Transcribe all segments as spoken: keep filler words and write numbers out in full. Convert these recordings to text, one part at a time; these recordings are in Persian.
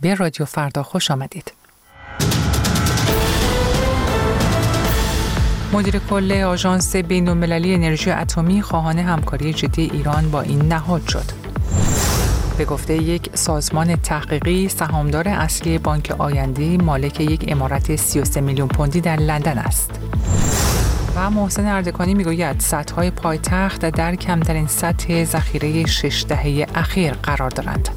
به رادیو فردا خوش آمدید. مدیر کل آژانس بین‌المللی انرژی اتمی خواهان همکاری جدی ایران با این نهاد شد. به گفته یک سازمان تحقیقی، سهامدار اصلی بانک آینده مالک یک عمارت سی و سه میلیون پوندی در لندن است. و محسن اردکانی میگوید سدهای پایتخت در کمترین سطح ذخیره شش دهه اخیر قرار دارند.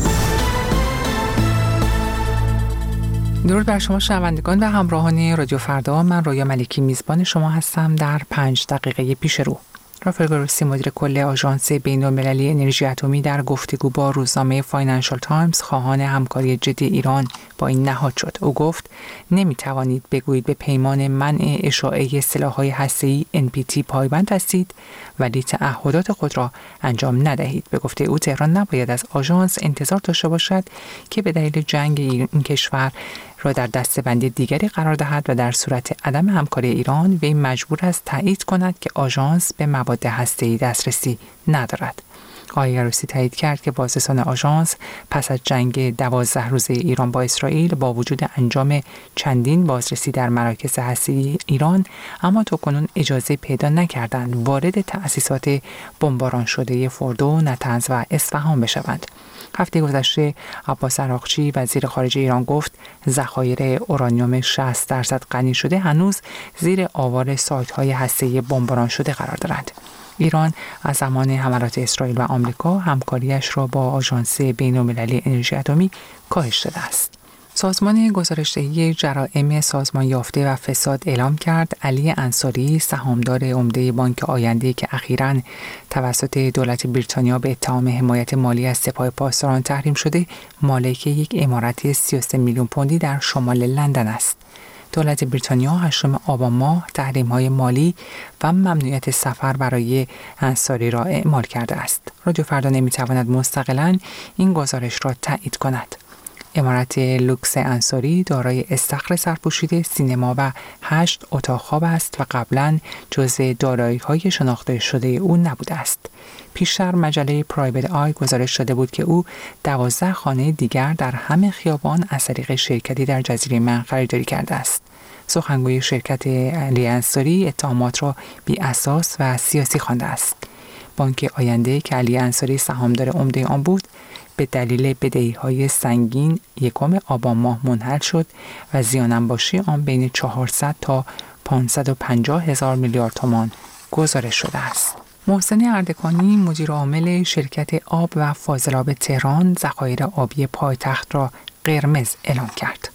درود بر شما شنوندگان و همراهان رادیو فردا، من رویا ملکی میزبان شما هستم. در پنج دقیقه پیش رو رافائل گروسی، مدیر کل آژانس بین‌المللی انرژی اتمی، در گفتگو با روزنامه فاینانشال تایمز خواهان همکاری جدی ایران با این نهاد شد. او گفت نمیتوانید بگویید به پیمان منع اشاعه سلاح‌های هسته‌ای ان پی تی پایبند هستید ولی تعهدات خود را انجام ندهید. به گفته او تهران نباید از آژانس انتظار داشته باشد که به دلیل جنگ این کشور را در دسته‌بندی دیگری قرار دهد و در صورت عدم همکاری ایران وی مجبور است تایید کند که آژانس به مواد هسته‌ای دسترسی ندارد. آقای گروسی تایید کرد که بازرسان آژانس پس از جنگ دوازده روزه ایران با اسرائیل با وجود انجام چندین بازرسی در مراکز هسته‌ای ایران، اما تاکنون اجازه پیدا نکردند وارد تأسیسات بمباران شده فردو، نطنز و اصفهان بشوند. هفته گذشته عباس عراقچی وزیر خارجه ایران گفت ذخایر اورانیوم شصت درصد غنی شده هنوز زیر آوار سایت‌های هسته‌ای بمباران شده قرار دارند. ایران از زمان حملات اسرائیل و آمریکا همکاریش را با آژانس بین‌المللی انرژی اتمی کاهش داده است. سازمان گزارش‌دهی جرائم سازمان یافته و فساد اعلام کرد علی انصاری، سهامدار عمده بانک آینده که اخیراً توسط دولت بریتانیا به اتهام حمایت مالی از سپاه پاسداران تحریم شده، مالک یک عمارت سی و سه میلیون پوندی در شمال لندن است. دولت بریتانیا هشتم آبان ماه تحریم‌های مالی و ممنوعیت سفر برای انصاری را اعمال کرده است. رادیو فردا نمی‌تواند مستقلاً این گزارش را تایید کند. عمارت لوکس انصاری دارای استخر سرپوشیده، سینما و هشت اتاق خواب است و قبلاً جزء دارایی‌های شناخته شده او نبوده است. پیشتر مجله پرایوت آی گزارش داده بود که او دوازده خانه دیگر در همه خیابان از طریق شرکتی در جزیره من خریداری کرده است. سخنگوی شرکت علی انصاری اتهامات را بی اساس و سیاسی خوانده است. بانک آینده که علی انصاری سهامدار عمده آن بود، به دلیل بدهی‌های سنگین یکم آبان ماه منحل شد و زیان انباشی آن بین چهارصد تا پانصد و پنجاه هزار میلیارد تومان گزارش شده است. محسن اردکانی، مدیر عامل شرکت آب و فاضلاب تهران، ذخایر آبی پایتخت را قرمز اعلام کرد.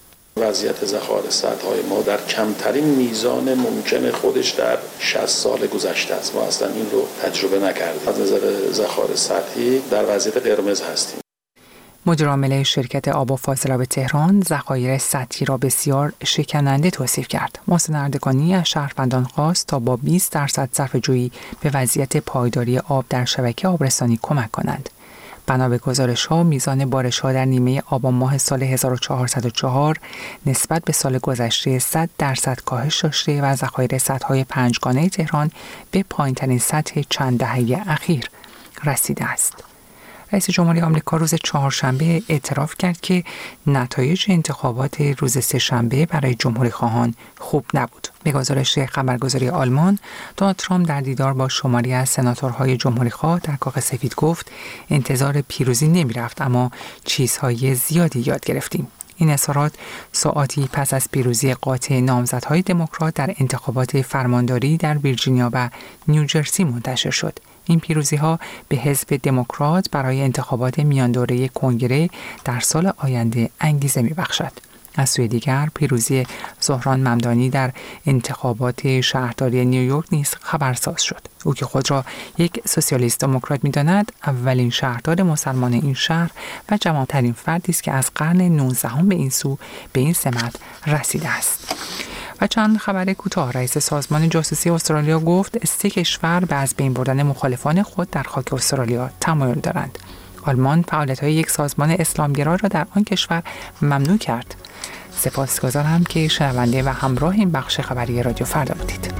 وضعیت ذخایر سدهای ما در کمترین میزان ممکن خودش در شصت سال گذشته است. ما اصلا این رو تجربه نکردیم. از نظر ذخایر سدی در وضعیت قرمز هستیم. مدیر عامل شرکت آب و فاضلاب تهران ذخایر سطحی را بسیار شکننده توصیف کرد. محسن اردکانی از شهروندان خواست تا با بیست درصد صرفه‌جویی به وضعیت پایداری آب در شبکه آبرسانی کمک کنند. بنا به گزارش‌ها، میزان بارش‌ها در نیمه آبان ماه سال هزار و چهارصد و چهار نسبت به سال گذشته صد درصد کاهش داشته و ذخایر سدهای پنجگانه تهران به پایین‌ترین سطح چند دهه اخیر رسیده است. رئیس جمهوری آمریکا روز چهارشنبه اعتراف کرد که نتایج انتخابات روز سه‌شنبه برای جمهوری‌خواهان خوب نبود. به گزارش خبرگزاری آلمان، دونالد ترامپ در دیدار با شماری از سناتورهای جمهوری‌خواه در کاخ سفید گفت انتظار پیروزی نمی‌رفت، اما چیزهای زیادی یاد گرفتیم. این اظهارات ساعاتی پس از پیروزی قاطع نامزدهای دموکرات در انتخابات فرمانداری در ویرجینیا و نیوجرسی منتشر شد. این پیروزی‌ها به حزب دموکرات برای انتخابات میان دوره کنگره در سال آینده انگیزه می‌بخشد. از سوی دیگر پیروزی زهران ممدانی در انتخابات شهرداری نیویورک نیز خبرساز شد. او که خود را یک سوسیالیست دموکرات می‌داند، اولین شهردار مسلمان این شهر و جوان‌ترین فردی است که از قرن نوزدهم به این سو به این سمت رسیده است. و چند خبر کوتاه. رئیس سازمان جاسوسی استرالیا گفت سه کشور به از بین بردن مخالفان خود در خاک استرالیا تمایل دارند. آلمان فعالیت‌های یک سازمان اسلامگرا را در آن کشور ممنوع کرد. سپاسگزارم که شنونده و همراه این بخش خبری رادیو فردا بودید.